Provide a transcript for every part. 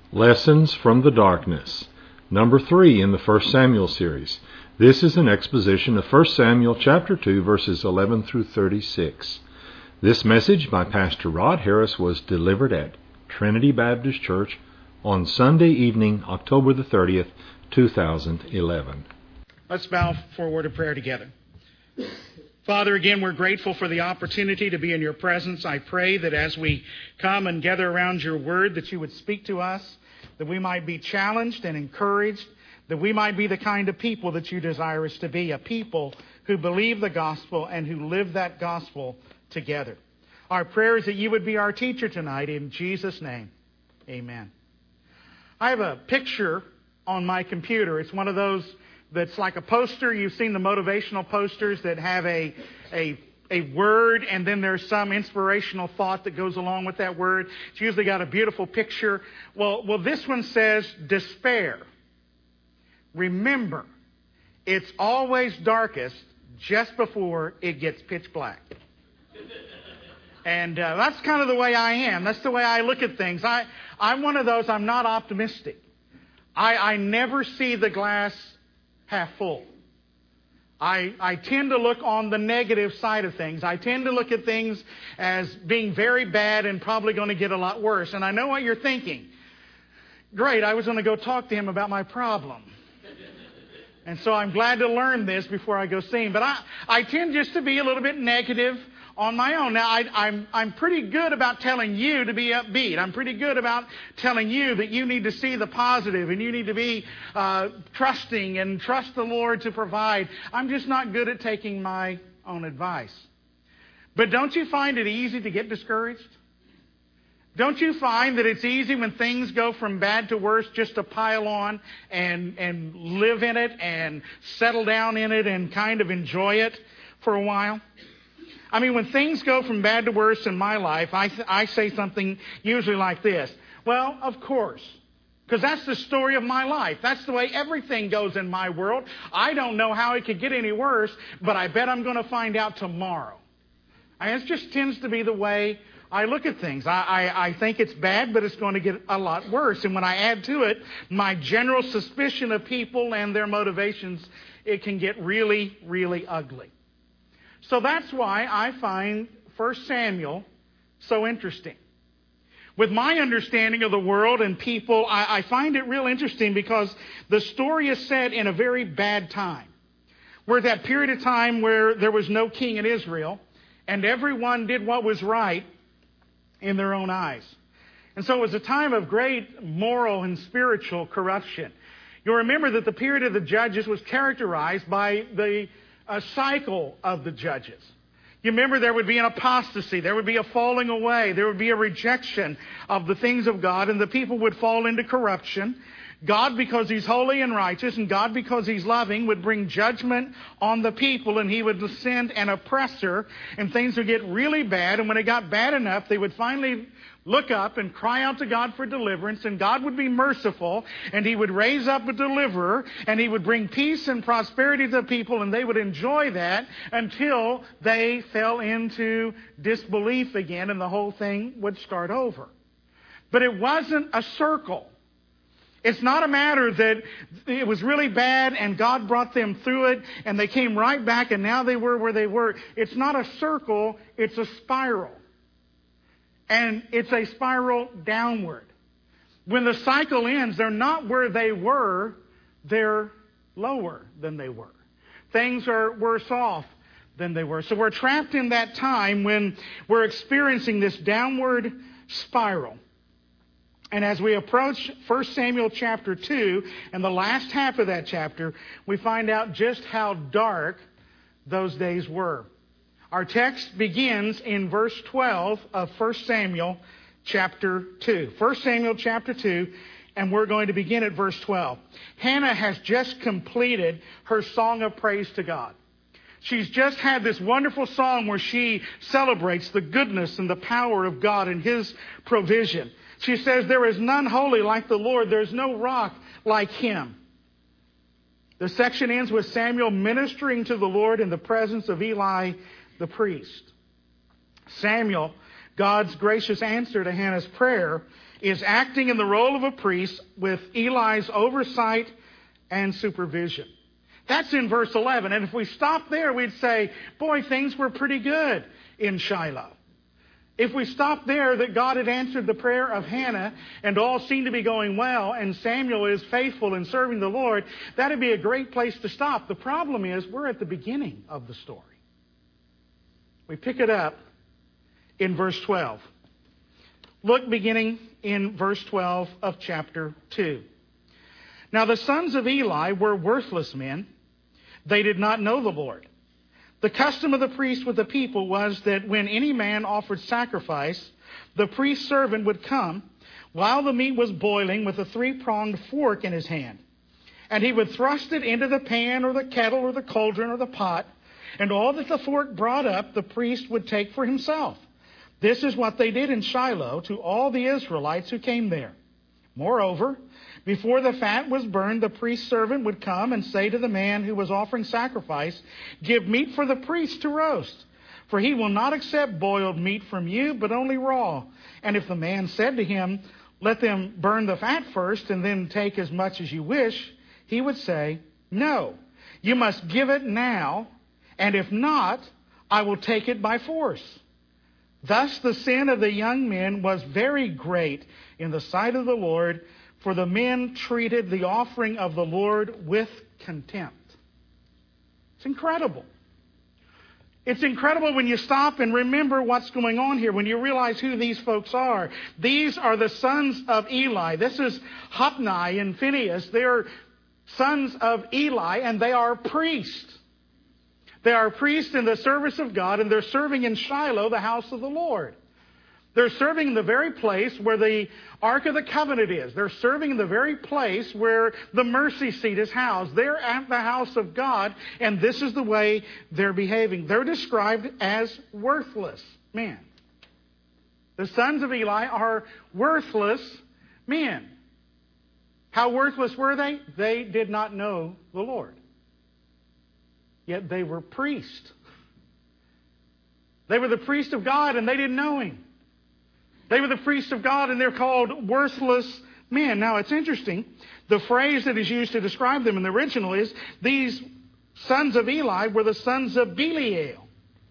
Lessons from the Darkness, number 3 in the 1 Samuel series. This is an exposition of 1 Samuel chapter 2, verses 11 through 36. This message by Pastor Rod Harris was delivered at Trinity Baptist Church on Sunday evening, October the 30th, 2011. Let's bow for a word of prayer together. Father, again, we're grateful for the opportunity to be in your presence. I pray that as we come and gather around your word, that you would speak to us, that we might be challenged and encouraged, that we might be the kind of people that you desire us to be, a people who believe the gospel and who live that gospel together. Our prayer is that you would be our teacher tonight. In Jesus' name, amen. I have a picture on my computer. It's one of those that's like a poster. You've seen the motivational posters that have a word, and then there's some inspirational thought that goes along with that word. It's usually got a beautiful picture. Well, this one says, despair. Remember, it's always darkest just before it gets pitch black. And that's kind of the way I am. That's the way I look at things. I'm one of those, I'm not optimistic. I never see the glass half full. I tend to look on the negative side of things. I tend to look at things as being very bad and probably going to get a lot worse. And I know what you're thinking. Great, I was going to go talk to him about my problem. And so I'm glad to learn this before I go see him. But I tend just to be a little bit negative on my own. Now, I'm pretty good about telling you to be upbeat. I'm pretty good about telling you that you need to see the positive and you need to be trusting and trust the Lord to provide. I'm just not good at taking my own advice. But don't you find it easy to get discouraged? Don't you find that it's easy when things go from bad to worse just to pile on and live in it and settle down in it and kind of enjoy it for a while? I mean, when things go from bad to worse in my life, I say something usually like this. Well, of course, because that's the story of my life. That's the way everything goes in my world. I don't know how it could get any worse, but I bet I'm going to find out tomorrow. And it just tends to be the way I look at things. I think it's bad, but it's going to get a lot worse. And when I add to it my general suspicion of people and their motivations, it can get really, really ugly. So that's why I find 1 Samuel so interesting. With my understanding of the world and people, I find it real interesting because the story is set in a very bad time. We're at that period of time where there was no king in Israel, and everyone did what was right in their own eyes. And so it was a time of great moral and spiritual corruption. You'll remember that the period of the judges was characterized by a cycle of the judges. You remember there would be an apostasy, there would be a falling away, there would be a rejection of the things of God, and the people would fall into corruption. God, because He's holy and righteous, and God, because He's loving, would bring judgment on the people, and He would send an oppressor, and things would get really bad. And when it got bad enough, they would finally look up and cry out to God for deliverance, and God would be merciful, and He would raise up a deliverer, and He would bring peace and prosperity to the people, and they would enjoy that until they fell into disbelief again, and the whole thing would start over. But it wasn't a circle. It's not a matter that it was really bad and God brought them through it and they came right back and now they were where they were. It's not a circle, it's a spiral. And it's a spiral downward. When the cycle ends, they're not where they were, they're lower than they were. Things are worse off than they were. So we're trapped in that time when we're experiencing this downward spiral. And as we approach 1 Samuel chapter 2 and the last half of that chapter, we find out just how dark those days were. Our text begins in verse 12 of 1 Samuel chapter 2. 1 Samuel chapter 2, and we're going to begin at verse 12. Hannah has just completed her song of praise to God. She's just had this wonderful song where she celebrates the goodness and the power of God and His provision. She says, there is none holy like the Lord. There's no rock like Him. The section ends with Samuel ministering to the Lord in the presence of Eli the priest. Samuel, God's gracious answer to Hannah's prayer, is acting in the role of a priest with Eli's oversight and supervision. That's in verse 11. And if we stop there, we'd say, boy, things were pretty good in Shiloh. If we stop there, that God had answered the prayer of Hannah and all seemed to be going well and Samuel is faithful in serving the Lord, that would be a great place to stop. The problem is we're at the beginning of the story. We pick it up in verse 12. Look beginning in verse 12 of chapter 2. Now the sons of Eli were worthless men. They did not know the Lord. The custom of the priest with the people was that when any man offered sacrifice, the priest's servant would come while the meat was boiling with a three-pronged fork in his hand. And he would thrust it into the pan or the kettle or the cauldron or the pot, and all that the fork brought up, the priest would take for himself. This is what they did in Shiloh to all the Israelites who came there. Moreover, before the fat was burned, the priest's servant would come and say to the man who was offering sacrifice, "Give meat for the priest to roast, for he will not accept boiled meat from you, but only raw." And if the man said to him, "Let them burn the fat first and then take as much as you wish," he would say, "No, you must give it now, and if not, I will take it by force." Thus the sin of the young men was very great in the sight of the Lord, for the men treated the offering of the Lord with contempt. It's incredible. It's incredible when you stop and remember what's going on here, when you realize who these folks are. These are the sons of Eli. This is Hophni and Phinehas. They're sons of Eli, and they are priests. They are priests in the service of God, and they're serving in Shiloh, the house of the Lord. They're serving in the very place where the Ark of the Covenant is. They're serving in the very place where the mercy seat is housed. They're at the house of God, and this is the way they're behaving. They're described as worthless men. The sons of Eli are worthless men. How worthless were they? They did not know the Lord. Yet they were priests. They were the priest of God, and they didn't know Him. They were the priests of God, and they're called worthless men. Now, it's interesting. The phrase that is used to describe them in the original is, these sons of Eli were the sons of Belial.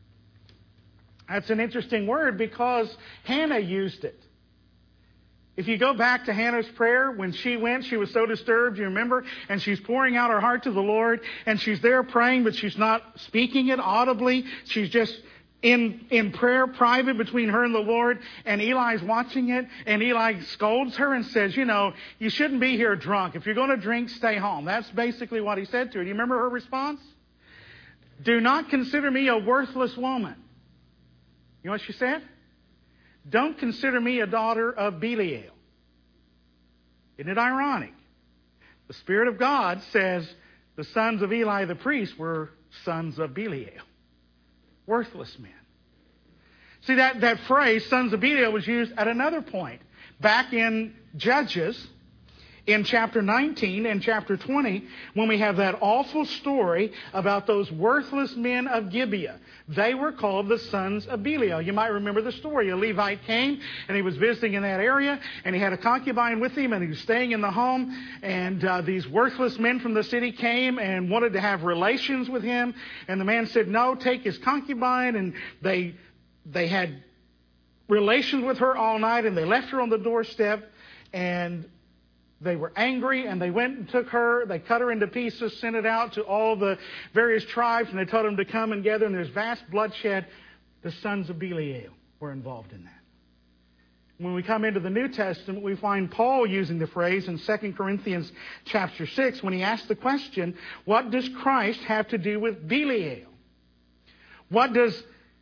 That's an interesting word because Hannah used it. If you go back to Hannah's prayer, when she went, she was so disturbed, you remember? And she's pouring out her heart to the Lord, and she's there praying, but she's not speaking it audibly. She's just in prayer, private between her and the Lord, and Eli's watching it, and Eli scolds her and says, you shouldn't be here drunk. If you're going to drink, stay home. That's basically what he said to her. Do you remember her response? "Do not consider me a worthless woman." You know what she said? "Don't consider me a daughter of Belial." Isn't it ironic? The Spirit of God says the sons of Eli the priest were sons of Belial. Worthless men. See, that phrase, sons of Belial, was used at another point. Back in Judges, in chapter 19 and chapter 20, when we have that awful story about those worthless men of Gibeah. They were called the sons of Belial. You might remember the story. A Levite came, and he was visiting in that area, and he had a concubine with him, and he was staying in the home, and these worthless men from the city came and wanted to have relations with him, and the man said, "No, take his concubine," and they had relations with her all night, and they left her on the doorstep, and they were angry, and they went and took her. They cut her into pieces, sent it out to all the various tribes, and they told them to come and gather, and there's vast bloodshed. The sons of Belial were involved in that. When we come into the New Testament, we find Paul using the phrase in 2 Corinthians chapter 6 when he asked the question, what does Christ have to do with Belial? What does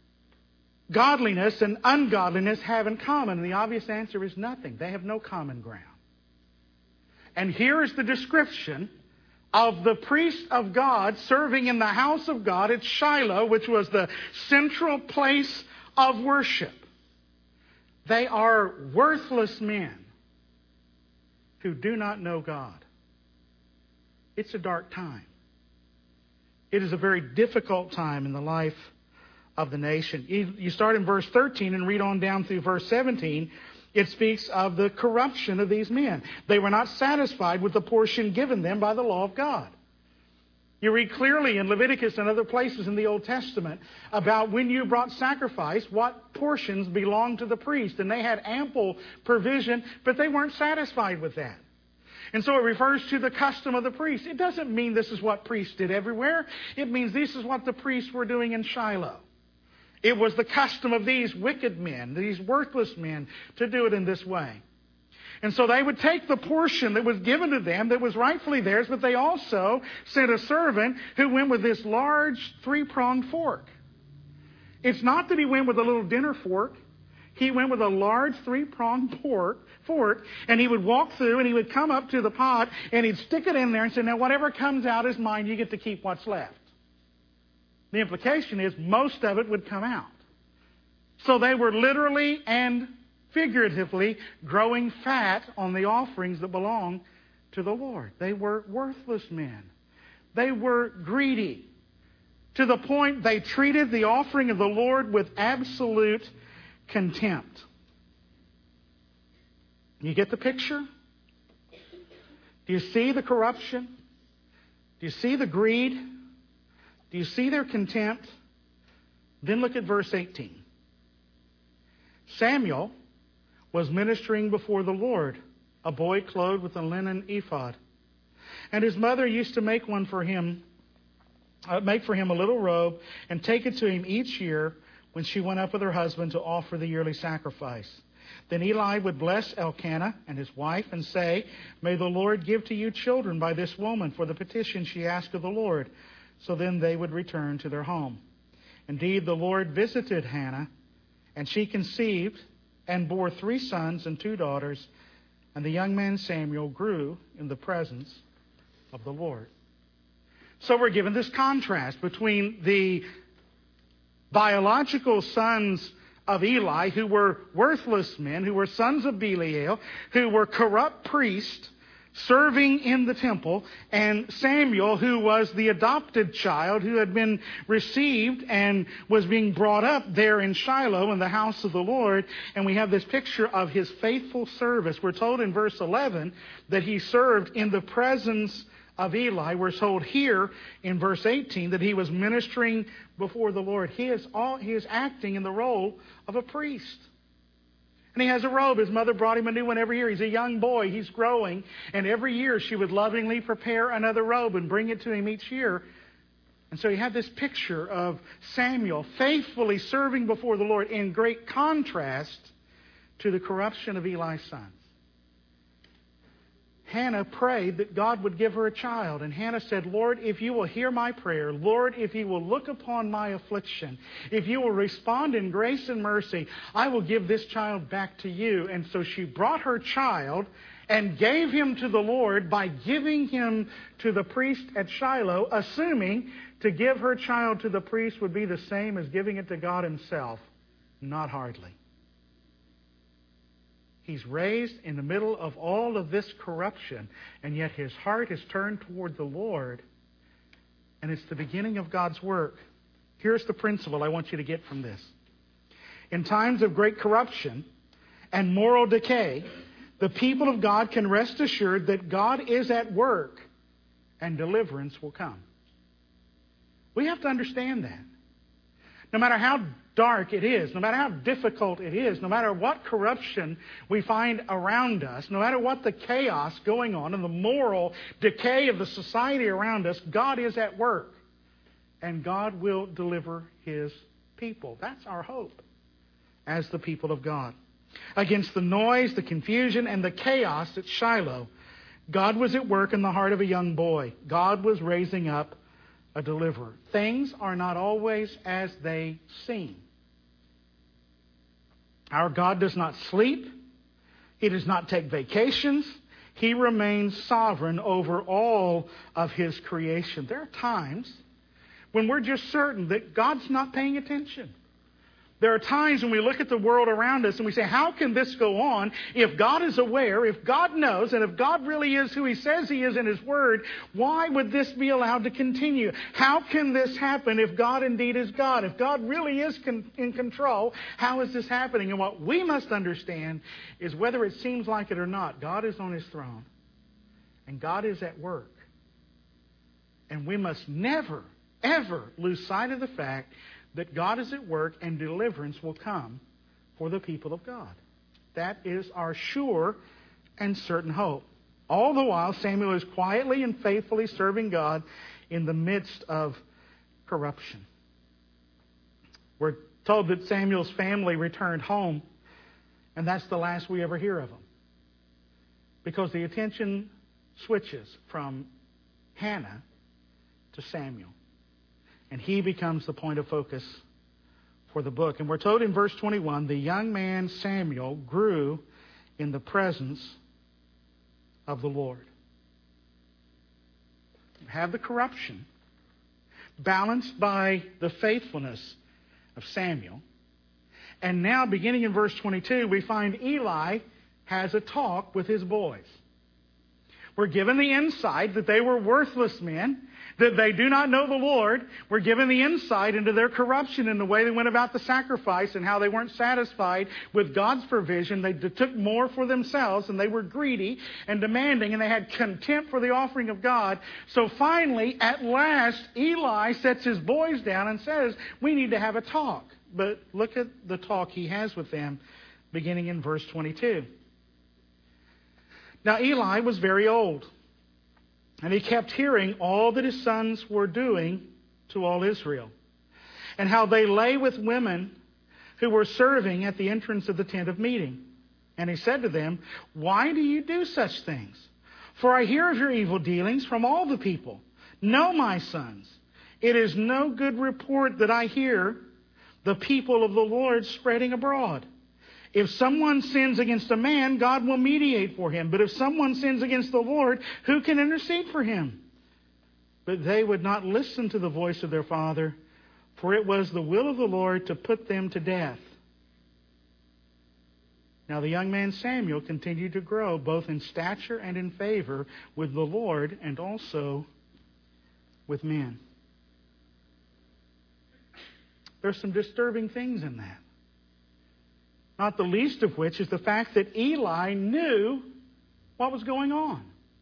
godliness and ungodliness have in common? And the obvious answer is nothing. They have no common ground. And here is the description of the priest of God serving in the house of God at Shiloh, which was the central place of worship. They are worthless men who do not know God. It's a dark time. It is a very difficult time in the life of the nation. You start in verse 13 and read on down through verse 17. It speaks of the corruption of these men. They were not satisfied with the portion given them by the law of God. You read clearly in Leviticus and other places in the Old Testament about when you brought sacrifice, what portions belonged to the priest. And they had ample provision, but they weren't satisfied with that. And so it refers to the custom of the priest. It doesn't mean this is what priests did everywhere. It means this is what the priests were doing in Shiloh. It was the custom of these wicked men, these worthless men, to do it in this way. And so they would take the portion that was given to them that was rightfully theirs, but they also sent a servant who went with this large 3-pronged fork. It's not that he went with a little dinner fork. He went with a large 3-pronged fork, and he would walk through and he would come up to the pot and he'd stick it in there and say, now whatever comes out is mine, you get to keep what's left. The implication is most of it would come out. So they were literally and figuratively growing fat on the offerings that belong to the Lord. They were worthless men. They were greedy. To the point they treated the offering of the Lord with absolute contempt. You get the picture? Do you see the corruption? Do you see the greed? Do you see their contempt? Then look at verse 18. Samuel was ministering before the Lord, a boy clothed with a linen ephod. And his mother used to make for him a little robe and take it to him each year when she went up with her husband to offer the yearly sacrifice. Then Eli would bless Elkanah and his wife and say, may the Lord give to you children by this woman for the petition she asked of the Lord. So then they would return to their home. Indeed, the Lord visited Hannah, and she conceived and bore 3 sons and 2 daughters, and the young man Samuel grew in the presence of the Lord. So we're given this contrast between the biological sons of Eli, who were worthless men, who were sons of Belial, who were corrupt priests serving in the temple, and Samuel, who was the adopted child who had been received and was being brought up there in Shiloh in the house of the Lord. And we have this picture of his faithful service. We're told in verse 11 that he served in the presence of Eli. We're told here in verse 18 that he was ministering before the Lord. He is acting in the role of a priest. And he has a robe. His mother brought him a new one every year. He's a young boy. He's growing. And every year she would lovingly prepare another robe and bring it to him each year. And so you have this picture of Samuel faithfully serving before the Lord in great contrast to the corruption of Eli's sons. Hannah prayed that God would give her a child. And Hannah said, Lord, if you will hear my prayer, Lord, if you will look upon my affliction, if you will respond in grace and mercy, I will give this child back to you. And so she brought her child and gave him to the Lord by giving him to the priest at Shiloh, assuming to give her child to the priest would be the same as giving it to God himself. Not hardly. He's raised in the middle of all of this corruption, and yet his heart is turned toward the Lord, and it's the beginning of God's work. Here's the principle I want you to get from this. In times of great corruption and moral decay, the people of God can rest assured that God is at work and deliverance will come. We have to understand that. No matter how dark it is, no matter how difficult it is, no matter what corruption we find around us, no matter what the chaos going on and the moral decay of the society around us, God is at work and God will deliver His people. That's our hope as the people of God. Against the noise, the confusion, and the chaos at Shiloh, God was at work in the heart of a young boy. God was raising up a deliverer. Things are not always as they seem. Our God does not sleep. He does not take vacations. He remains sovereign over all of His creation. There are times when we're just certain that God's not paying attention. There are times when we look at the world around us and we say, how can this go on? If God is aware, if God knows, and if God really is who He says He is in His Word, why would this be allowed to continue? How can this happen if God indeed is God? If God really is in control, how is this happening? And what we must understand is whether it seems like it or not, God is on His throne. And God is at work. And we must never, ever lose sight of the fact that God is at work and deliverance will come for the people of God. That is our sure and certain hope. All the while, Samuel is quietly and faithfully serving God in the midst of corruption. We're told that Samuel's family returned home, and that's the last we ever hear of them. Because the attention switches from Hannah to Samuel. And he becomes the point of focus for the book. And we're told in verse 21, the young man Samuel grew in the presence of the Lord. You have the corruption balanced by the faithfulness of Samuel. And now, beginning in verse 22, we find Eli has a talk with his boys. We're given the insight that they were worthless men, that they do not know the Lord. We're given the insight into their corruption and the way they went about the sacrifice and how they weren't satisfied with God's provision. They took more for themselves, and they were greedy and demanding, and they had contempt for the offering of God. So finally, at last, Eli sets his boys down and says, we need to have a talk. But look at the talk he has with them beginning in verse 22. Now Eli was very old, and he kept hearing all that his sons were doing to all Israel, and how they lay with women who were serving at the entrance of the tent of meeting. And he said to them, why do you do such things? For I hear of your evil dealings from all the people. No, my sons, it is no good report that I hear the people of the Lord spreading abroad. If someone sins against a man, God will mediate for him. But if someone sins against the Lord, who can intercede for him? But they would not listen to the voice of their father, for it was the will of the Lord to put them to death. Now the young man Samuel continued to grow both in stature and in favor with the Lord and also with men. There's some disturbing things in that. Not the least of which is the fact that Eli knew what was going on.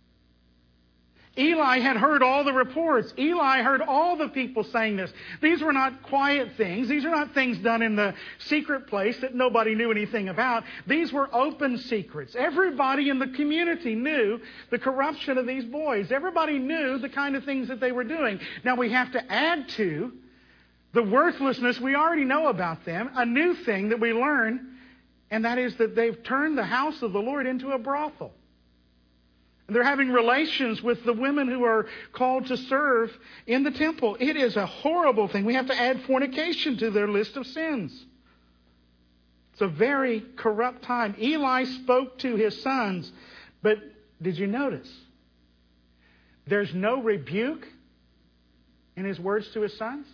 Eli had heard all the reports. Eli heard all the people saying this. These were not quiet things. These are not things done in the secret place that nobody knew anything about. These were open secrets. Everybody in the community knew the corruption of these boys. Everybody knew the kind of things that they were doing. Now we have to add to the worthlessness we already know about them, a new thing that we learn. And that is that they've turned the house of the Lord into a brothel. And they're having relations with the women who are called to serve in the temple. It is a horrible thing. We have to add fornication to their list of sins. It's a very corrupt time. Eli spoke to his sons, but did you notice? There's no rebuke in his words to his sons.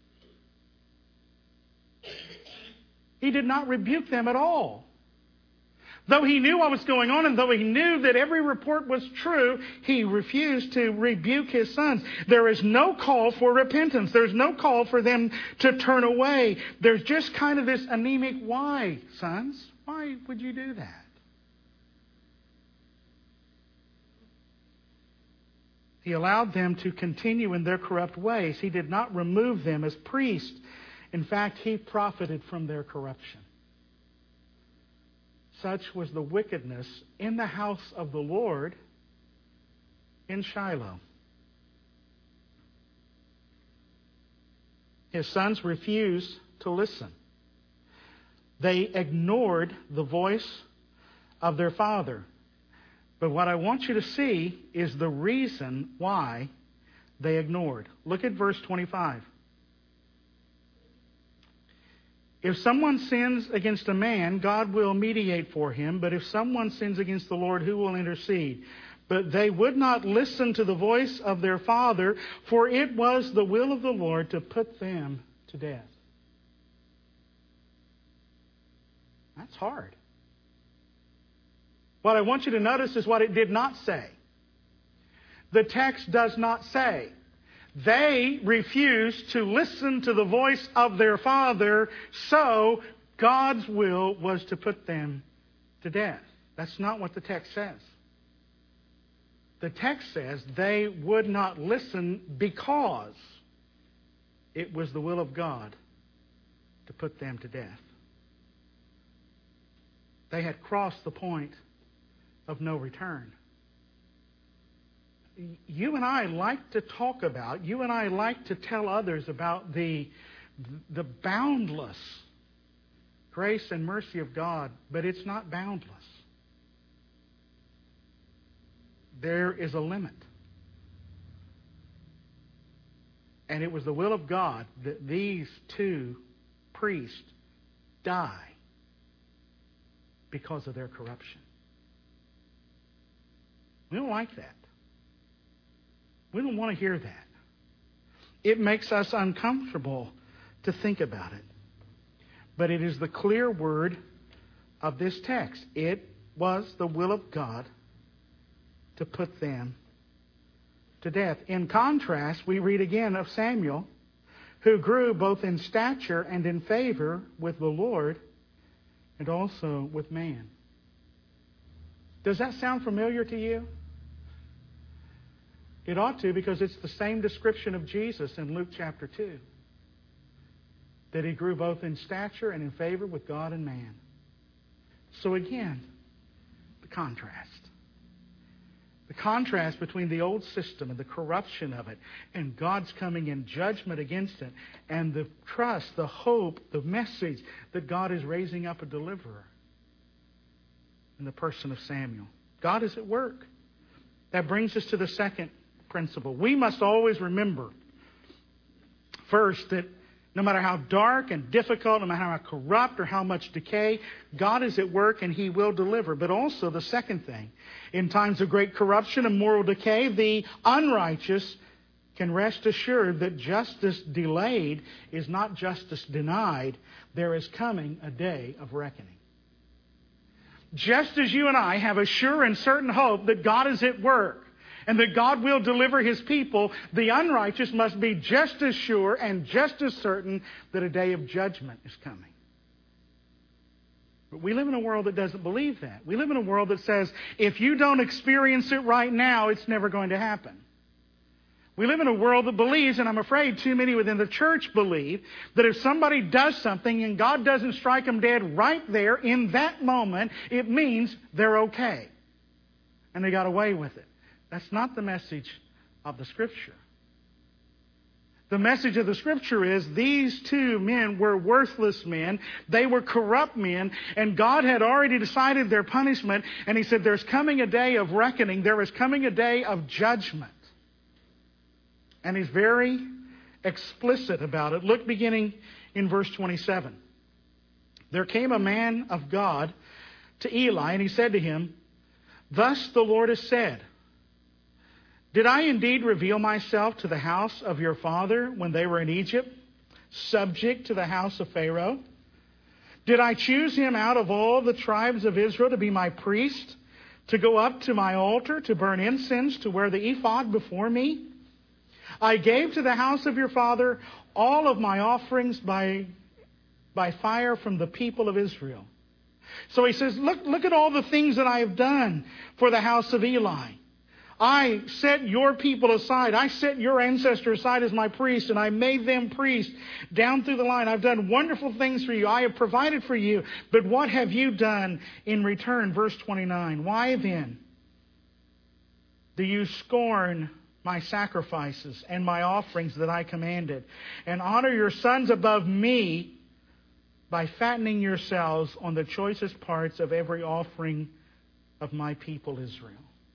He did not rebuke them at all. Though he knew what was going on, and though he knew that every report was true, he refused to rebuke his sons. There is no call for repentance. There's no call for them to turn away. There's just kind of this anemic, why, sons? Why would you do that? He allowed them to continue in their corrupt ways. He did not remove them as priests. In fact, he profited from their corruption. Such was the wickedness in the house of the Lord in Shiloh. His sons refused to listen. They ignored the voice of their father. But what I want you to see is the reason why they ignored. Look at verse 25. If someone sins against a man, God will mediate for him. But if someone sins against the Lord, who will intercede? But they would not listen to the voice of their father, for it was the will of the Lord to put them to death. That's hard. What I want you to notice is what it did not say. The text does not say, they refused to listen to the voice of their father, so God's will was to put them to death. That's not what the text says. The text says they would not listen because it was the will of God to put them to death. They had crossed the point of no return. You and I like to talk about, you and I like to tell others about the boundless grace and mercy of God, but it's not boundless. There is a limit. And it was the will of God that these two priests die because of their corruption. We don't like that. We don't want to hear that. It makes us uncomfortable to think about it. But it is the clear word of this text. It was the will of God to put them to death. In contrast, we read again of Samuel, who grew both in stature and in favor with the Lord and also with man. Does that sound familiar to you? It ought to, because it's the same description of Jesus in Luke chapter 2. That he grew both in stature and in favor with God and man. So again, the contrast. The contrast between the old system and the corruption of it and God's coming in judgment against it, and the trust, the hope, the message that God is raising up a deliverer in the person of Samuel. God is at work. That brings us to the second principle. We must always remember, first, that no matter how dark and difficult, no matter how corrupt or how much decay, God is at work and He will deliver. But also the second thing, in times of great corruption and moral decay, the unrighteous can rest assured that justice delayed is not justice denied. There is coming a day of reckoning. Just as you and I have a sure and certain hope that God is at work and that God will deliver His people, the unrighteous must be just as sure and just as certain that a day of judgment is coming. But we live in a world that doesn't believe that. We live in a world that says, if you don't experience it right now, it's never going to happen. We live in a world that believes, and I'm afraid too many within the church believe, that if somebody does something and God doesn't strike them dead right there in that moment, it means they're okay. And they got away with it. That's not the message of the Scripture. The message of the Scripture is these two men were worthless men. They were corrupt men. And God had already decided their punishment. And He said there's coming a day of reckoning. There is coming a day of judgment. And He's very explicit about it. Look beginning in verse 27. There came a man of God to Eli, and he said to him, "Thus the Lord has said, did I indeed reveal myself to the house of your father when they were in Egypt, subject to the house of Pharaoh? Did I choose him out of all the tribes of Israel to be my priest, to go up to my altar, to burn incense, to wear the ephod before me? I gave to the house of your father all of my offerings by fire from the people of Israel." So he says, look at all the things that I have done for the house of Eli. I set your people aside. I set your ancestors aside as my priest, and I made them priests down through the line. I've done wonderful things for you. I have provided for you. But what have you done in return? Verse 29. Why then do you scorn my sacrifices and my offerings that I commanded, and honor your sons above me by fattening yourselves on the choicest parts of every offering of my people Israel?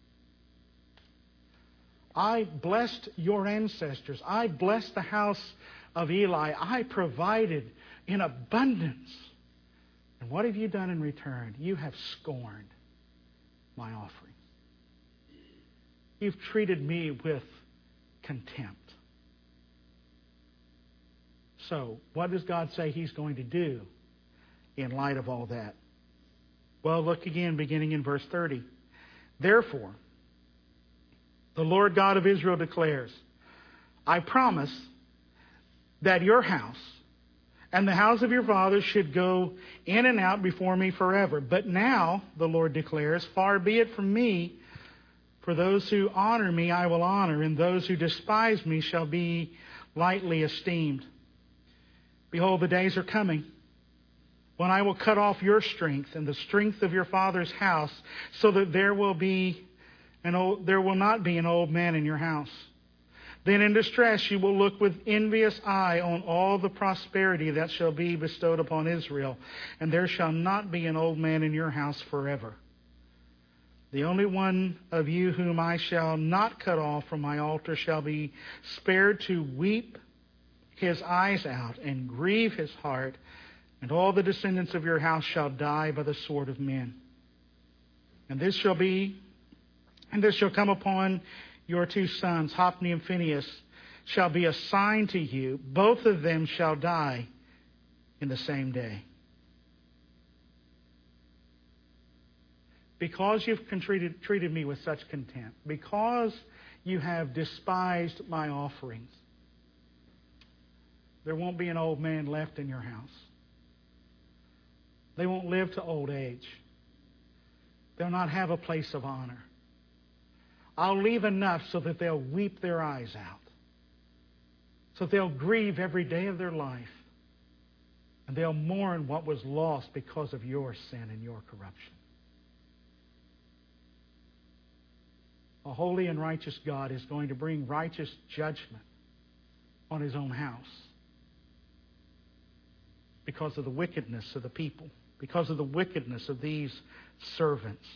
I blessed your ancestors. I blessed the house of Eli. I provided in abundance. And what have you done in return? You have scorned my offering. You've treated me with contempt. So, what does God say He's going to do in light of all that? Well, look again, beginning in verse 30. Therefore, the Lord God of Israel declares, I promise that your house and the house of your fathers should go in and out before me forever. But now, the Lord declares, far be it from me, for those who honor me I will honor, and those who despise me shall be lightly esteemed. Behold, the days are coming when I will cut off your strength and the strength of your father's house, so that there will not be an old man in your house. Then in distress you will look with envious eye on all the prosperity that shall be bestowed upon Israel, and there shall not be an old man in your house forever. The only one of you whom I shall not cut off from my altar shall be spared to weep his eyes out and grieve his heart, and all the descendants of your house shall die by the sword of men. And this shall come upon your two sons, Hophni and Phinehas, shall be a sign to you. Both of them shall die in the same day. Because you've treated me with such contempt, because you have despised my offerings, there won't be an old man left in your house. They won't live to old age. They'll not have a place of honor. I'll leave enough so that they'll weep their eyes out, so they'll grieve every day of their life, and they'll mourn what was lost because of your sin and your corruption. A holy and righteous God is going to bring righteous judgment on His own house because of the wickedness of the people, because of the wickedness of these servants.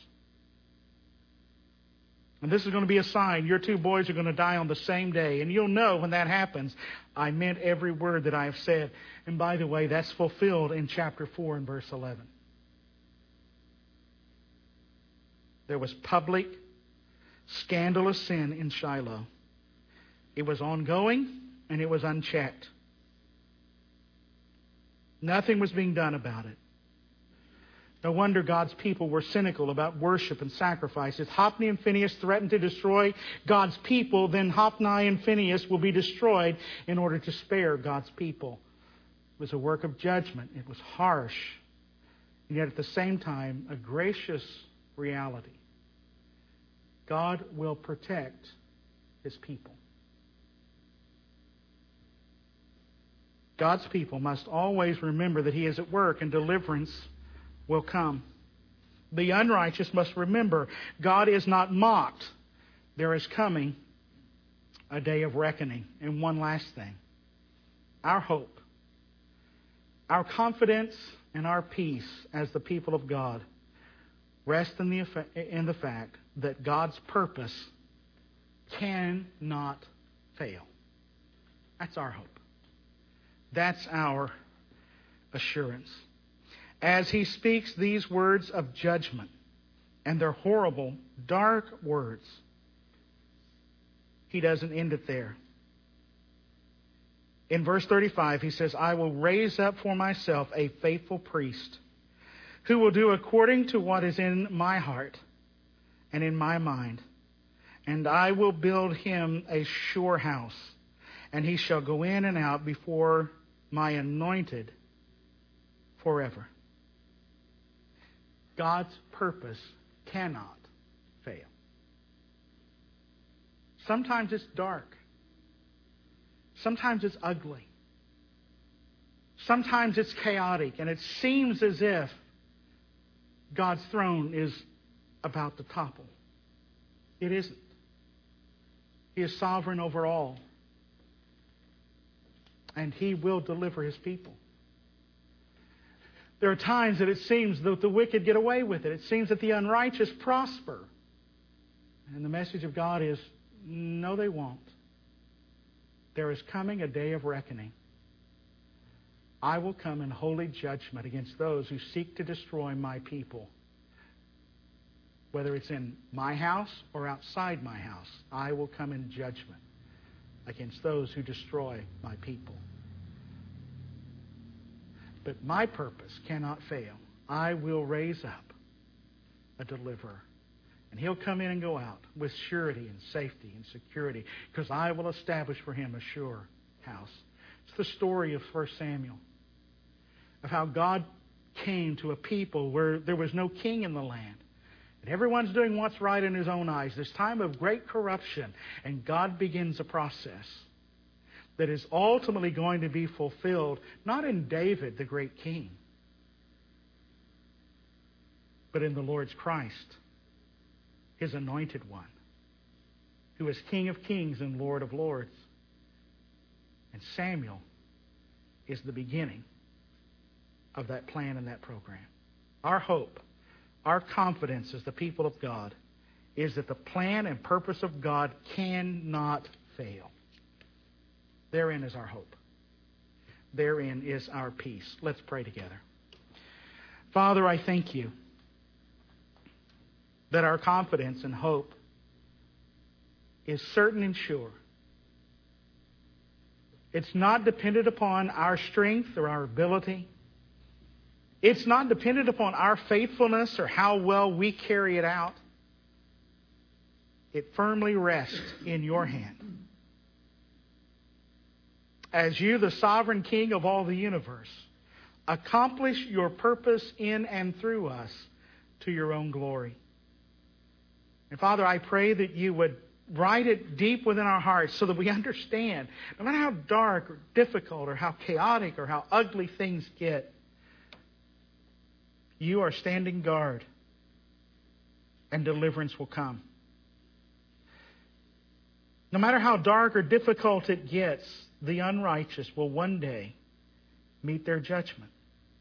And this is going to be a sign. Your two boys are going to die on the same day. And you'll know when that happens, I meant every word that I have said. And by the way, that's fulfilled in chapter 4 and verse 11. There was public, scandalous sin in Shiloh. It was ongoing and it was unchecked. Nothing was being done about it. No wonder God's people were cynical about worship and sacrifice. If Hophni and Phinehas threatened to destroy God's people, then Hophni and Phinehas will be destroyed in order to spare God's people. It was a work of judgment. It was harsh, and yet at the same time, a gracious reality. God will protect His people. God's people must always remember that He is at work and deliverance will come. The unrighteous must remember God is not mocked. There is coming a day of reckoning. And one last thing. Our hope, our confidence, and our peace as the people of God rest in the fact that God's purpose cannot fail. That's our hope. That's our assurance. As He speaks these words of judgment, and they're horrible, dark words, He doesn't end it there. In verse 35, He says, I will raise up for myself a faithful priest who will do according to what is in my heart and in my mind. And I will build him a sure house, and he shall go in and out before my anointed forever. God's purpose cannot fail. Sometimes it's dark. Sometimes it's ugly. Sometimes it's chaotic, and it seems as if God's throne is about to topple. It isn't. He is sovereign over all. And He will deliver His people. There are times that it seems that the wicked get away with it. It seems that the unrighteous prosper. And the message of God is, no, they won't. There is coming a day of reckoning. I will come in holy judgment against those who seek to destroy my people. Whether it's in my house or outside my house, I will come in judgment against those who destroy my people. But my purpose cannot fail. I will raise up a deliverer. And He'll come in and go out with surety and safety and security, because I will establish for Him a sure house. It's the story of 1 Samuel, of how God came to a people where there was no king in the land. And everyone's doing what's right in his own eyes. This time of great corruption. And God begins a process that is ultimately going to be fulfilled, not in David, the great king, but in the Lord's Christ, His anointed one, who is King of kings and Lord of lords. And Samuel is the beginning of that plan and that program. Our hope, our confidence as the people of God is that the plan and purpose of God cannot fail. Therein is our hope. Therein is our peace. Let's pray together. Father, I thank You that our confidence and hope is certain and sure. It's not dependent upon our strength or our ability. It's not dependent upon our faithfulness or how well we carry it out. It firmly rests in Your hand. As You, the sovereign King of all the universe, accomplish Your purpose in and through us to Your own glory. And Father, I pray that You would write it deep within our hearts so that we understand, no matter how dark or difficult or how chaotic or how ugly things get, You are standing guard and deliverance will come. No matter how dark or difficult it gets, the unrighteous will one day meet their judgment.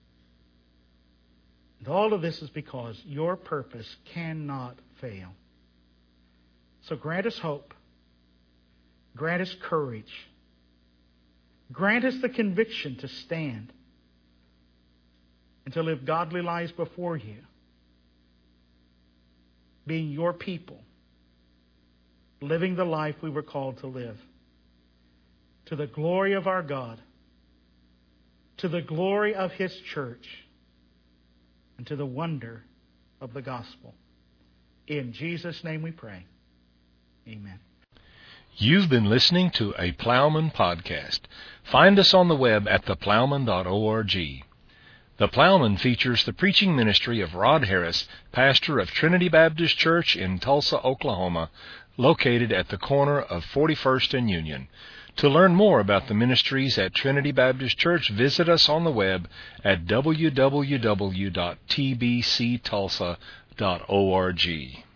And all of this is because Your purpose cannot fail. So grant us hope. Grant us courage. Grant us the conviction to stand and to live godly lives before You, being Your people, living the life we were called to live, to the glory of our God, to the glory of His church, and to the wonder of the gospel. In Jesus' name we pray. Amen. You've been listening to a Plowman podcast. Find us on the web at theplowman.org. The Plowman features the preaching ministry of Rod Harris, pastor of Trinity Baptist Church in Tulsa, Oklahoma, located at the corner of 41st and Union. To learn more about the ministries at Trinity Baptist Church, visit us on the web at www.tbctulsa.org.